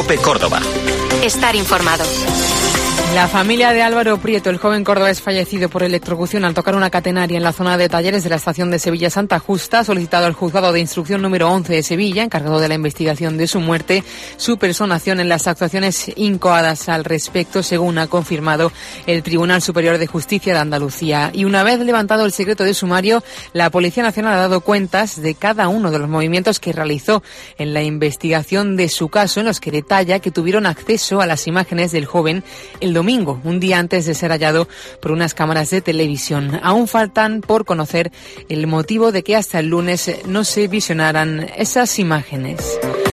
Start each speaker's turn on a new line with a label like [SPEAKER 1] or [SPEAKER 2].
[SPEAKER 1] COPE Córdoba.
[SPEAKER 2] Estar informado.
[SPEAKER 3] La familia de Álvaro Prieto, el joven cordobés fallecido por electrocución al tocar una catenaria en la zona de talleres de la estación de Sevilla Santa Justa, ha solicitado al juzgado de instrucción número 11 de Sevilla, encargado de la investigación de su muerte, su personación en las actuaciones incoadas al respecto, según ha confirmado el Tribunal Superior de Justicia de Andalucía. Y una vez levantado el secreto de sumario, la Policía Nacional ha dado cuentas de cada uno de los movimientos que realizó en la investigación de su caso, en los que detalla que tuvieron acceso a las imágenes del joven el domingo, un día antes de ser hallado por unas cámaras de televisión. Aún faltan por conocer el motivo de que hasta el lunes no se visionaran esas imágenes.